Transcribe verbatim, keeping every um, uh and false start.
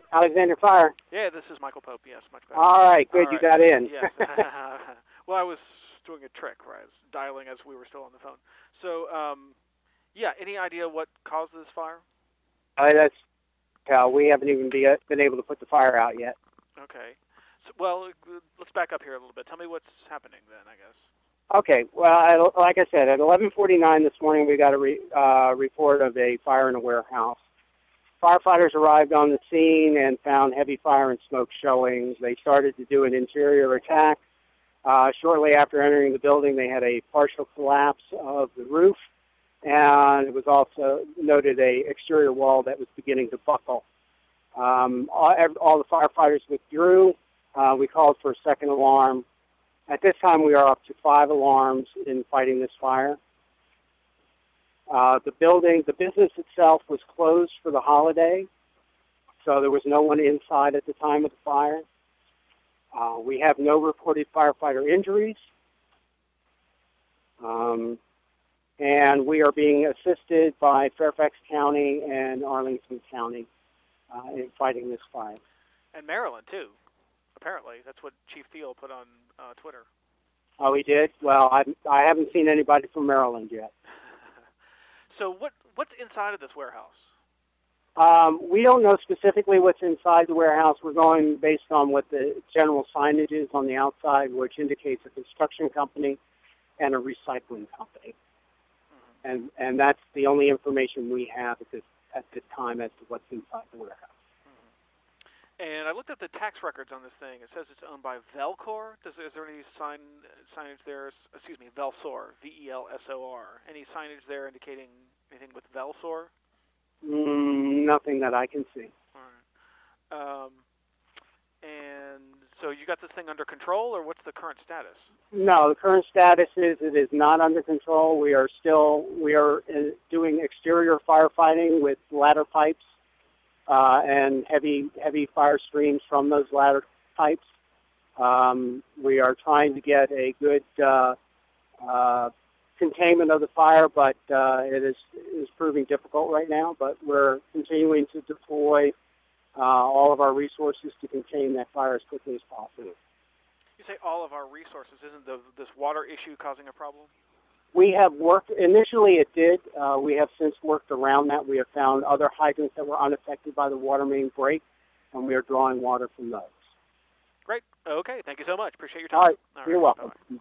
Alexander Fire. Yeah, this is Michael Pope. Yes, much better. All right, good. All you right. got in. Yes. Well, I was doing a trick, right? I was dialing as we were still on the phone. So, um, yeah, any idea what caused this fire? Uh, that's uh, we haven't even be, uh, been able to put the fire out yet. Okay. So, well, let's back up here a little bit. Tell me what's happening then, I guess. Okay. Well, I, like I said, at eleven forty-nine this morning, we got a re, uh, report of a fire in a warehouse. Firefighters arrived on the scene and found heavy fire and smoke showing. They started to do an interior attack. Uh, shortly after entering the building, they had a partial collapse of the roof, and it was also noted a exterior wall that was beginning to buckle. Um, all, all the firefighters withdrew. Uh, we called for a second alarm. At this time, we are up to five alarms in fighting this fire. Uh, the building, the business itself was closed for the holiday, so there was no one inside at the time of the fire. Uh, we have no reported firefighter injuries, um, and we are being assisted by Fairfax County and Arlington County uh, in fighting this fire. And Maryland, too, apparently. That's what Chief Thiel put on uh, Twitter. Oh, he did? Well, I, I haven't seen anybody from Maryland yet. So what what's inside of this warehouse? Um, we don't know specifically what's inside the warehouse. We're going based on what the general signage is on the outside, which indicates a construction company and a recycling company. Mm-hmm. And and that's the only information we have at this at this time as to what's inside the warehouse. Mm-hmm. And I looked at the tax records on this thing. It says it's owned by Velcor. Does is there any sign signage there? Excuse me, Velsor, V E L S O R. Any signage there indicating anything with Velsor? Mm, nothing that I can see. All right. Um, and so you got this thing under control, or what's the current status? No, the current status is it is not under control. We are still we are uh, doing exterior firefighting with ladder pipes uh, and heavy heavy fire streams from those ladder pipes. Um, we are trying to get a good uh, uh, containment of the fire, but uh, it is is proving difficult right now. But we're continuing to deploy uh, all of our resources to contain that fire as quickly as possible. You say all of our resources. Isn't the, this water issue causing a problem? We have worked, initially it did. Uh, we have since worked around that. We have found other hydrants that were unaffected by the water main break, and we are drawing water from those. Great. Okay. Thank you so much. Appreciate your time. All right. All You're right. welcome. Bye-bye.